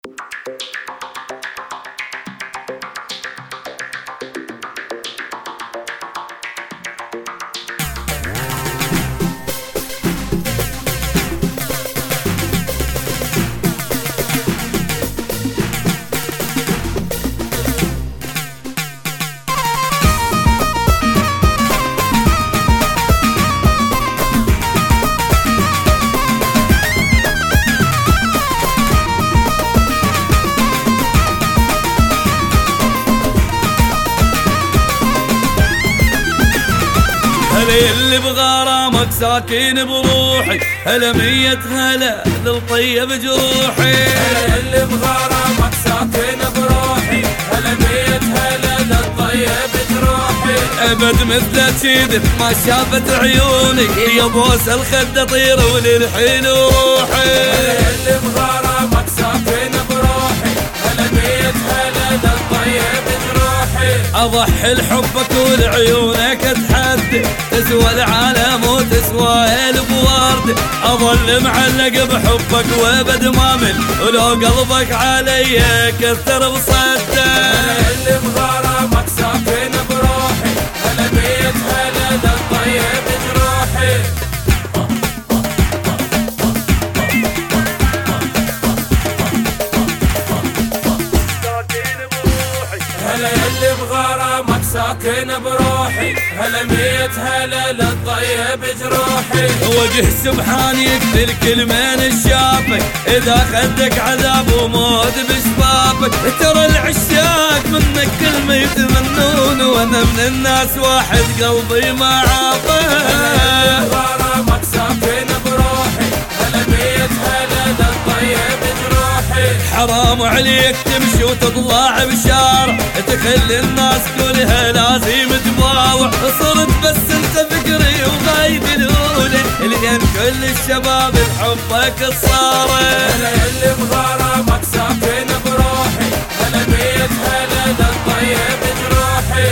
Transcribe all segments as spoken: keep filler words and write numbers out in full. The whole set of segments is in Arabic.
هلا اللي بغرامك ساكن بروحي، هلا مية هلا للطيب جروحي. هلا اللي بغرامك ساكن بروحي، هلا مية هلا للطيب جروحي. ابد مثل كذب ما شافت عيوني، يا بوس الخد طير وللحين روحي. هلا اللي بغرامك ساكن بروحي، هلا مية هلا للطيب جروحي. اضحي لحبك ولعيونك اتحدى، تسوى العالم وتسوى البوارد. اظل معلق بحبك وابد ما مل، ولو قلبك علي كثر بصده. هلا اللي بغرامك ساكن بروحي، هلا مية هلا للطيب جروحي. هلا اللي بغرامك ساكن بروحي، هلا مية هلا للطيب جروحي. وجه سبحان يقتل كل من شافك، اذا خدك عذاب وموت بشبابك. ترى العشاق منك كل ما يتمنون، وانا من الناس واحد قلبي ما عافه. هلا اللي بغرامك ساكن بروحي، هلا مية هلا للطيب جروحي. حرام عليك تمشي وتطلع بشارع، تخلي الناس كلها لازم تباوع. صرت بس انت فكري وغايب الاولى، لان كل الشباب بحبك صاروا. هلا اللي بغرامك ساكن بروحي، هلا مية هلا للطيب جروحي.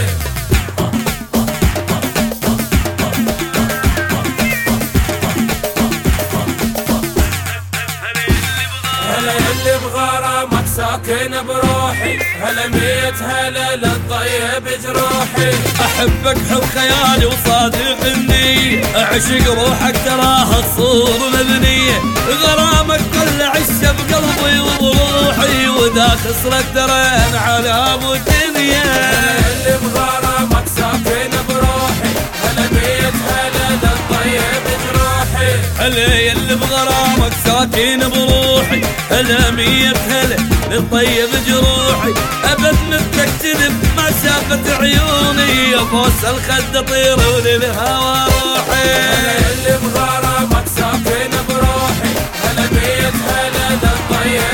هلا اللي بغرامك ساكن بروحي، هلا مية هلا للطيب جروحي. احبك حب خيالي وصادق النية، اعشق روحك تراها الصور مبنية. غرامك كل عشه بقلبي وبروحي، وذا خسرك ترى على ابو الدنيا. هلا اللي بغرامك ساكن بروحي، هلا مية هلا للطيب جروحي. هلا يلي بغرامك ساكن بروحي، هلا مية هلا للطيب جروحي. ابد مثلك كذب ما شافت عيوني، يا بوس الخد طير وللهوى روحي. هلا اللي بغرامك ساكن بروحي، هلا مية هلا للطيب